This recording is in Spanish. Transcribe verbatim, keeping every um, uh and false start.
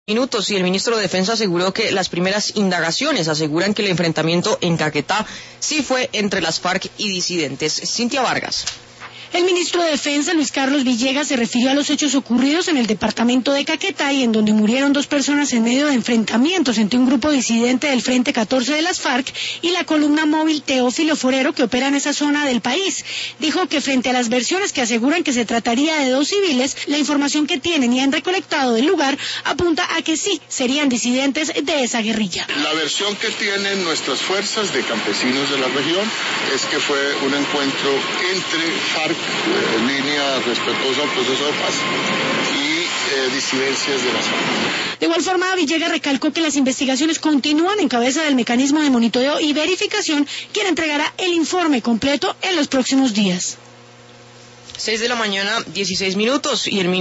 Minutos y el ministro de Defensa aseguró que las primeras indagaciones aseguran que el enfrentamiento en Caquetá sí fue entre las FARC y disidentes. Cintia Vargas. El ministro de Defensa, Luis Carlos Villegas, se refirió a los hechos ocurridos en el departamento de Caquetá y en donde murieron dos personas en medio de enfrentamientos entre un grupo disidente del Frente catorce de las FARC y la columna móvil Teófilo Forero que opera en esa zona del país. Dijo que frente a las versiones que aseguran que se trataría de dos civiles, la información que tienen y han recolectado del lugar apunta a que sí serían disidentes de esa guerrilla. La versión que tienen nuestras fuerzas de campesinos de la región es que fue un encuentro entre FARC, en línea respetuosa al proceso de paz, y eh, disidencias de las FARC. De igual forma, Villegas recalcó que las investigaciones continúan en cabeza del mecanismo de monitoreo y verificación, quien entregará el informe completo en los próximos días. Seis de la mañana, dieciséis minutos, y el